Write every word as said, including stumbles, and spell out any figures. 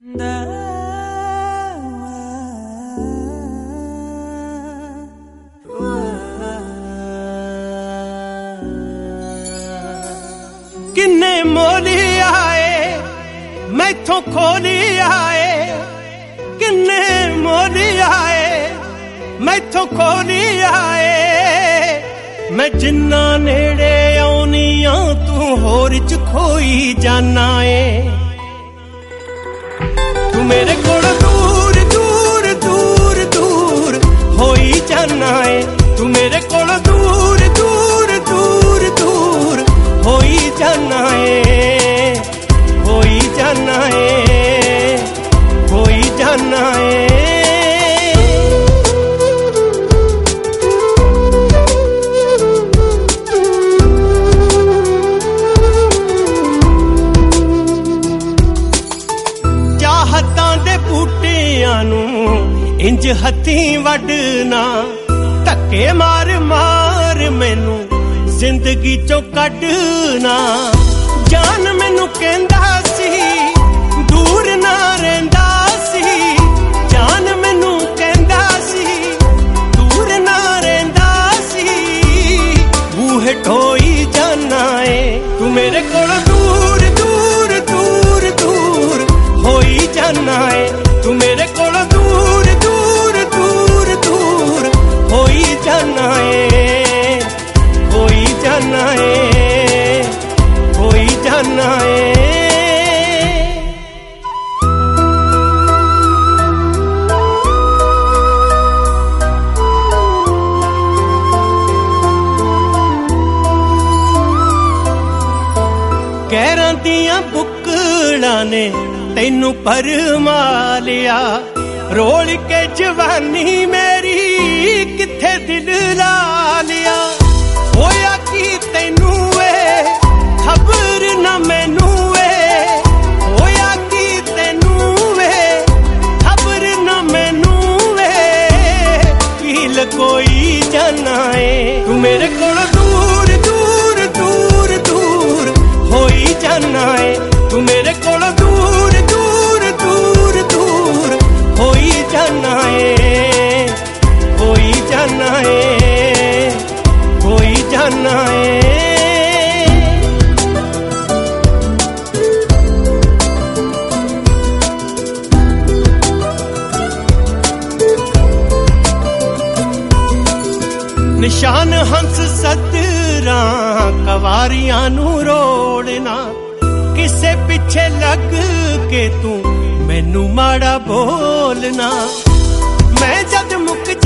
किन्ने मोली आए मैथों खोली आए, किन्ने मोली आए मैथों खोली आए। मैं जिन्ना नेड़े आउनिया तू होर च खोई जाना है। तू मेरे कोल दूर दूर दूर दूर होई जाना है। तू मेरे कोल दूर दूर दूर दूर होई जाना है, होई जाना है, होई जाना है। इंज हथी वडना धक्के मार मार मैनू जिंदगी चो कढना। जान मैनू कहंदा सी दूर ना रहिंदा सी, जान मैनू कहंदा सी दूर ना रहिंदा सी। बूहे ढोई जाना है तू मेरे कोल दूर दूर दूर दूर होई जाना है। तू मेरे कोल दूर दूर दूर दूर होई जाना है, होई जाना है, होई जाना है। गैरां दियां बुक्कड़ां ने तैनू भरमा लिया, रोल के जवानी मेरी किथे दिल ला लिया। होया की तैनू वे खबर न मैनू वे, होया की तैनू वे खबर न मैनू वे। फील कोई जाना है तू मेरे कोल दूर दूर दूर दूर होई जाना है। तू मेरे कोल दूर दूर दूर दूर होई जाना है, होई जाना है, होई जाना है। निशान हंस सतरां कवारियां नू रोड़ना, किसे पिछे लग के तू मैनू माड़ा बोलना। मैं जद मुक